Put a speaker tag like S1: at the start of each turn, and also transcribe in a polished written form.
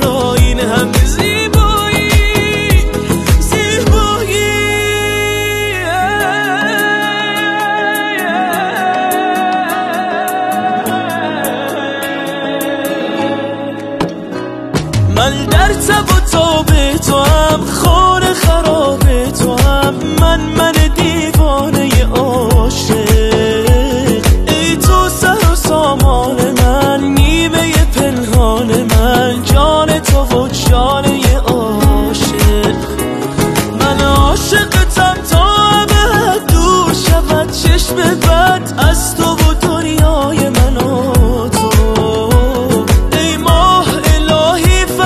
S1: یا این همه زیبایی زیبایی. من در تب و تاب تو هم، خانه خراب تو هم، من دیوانه عاشق.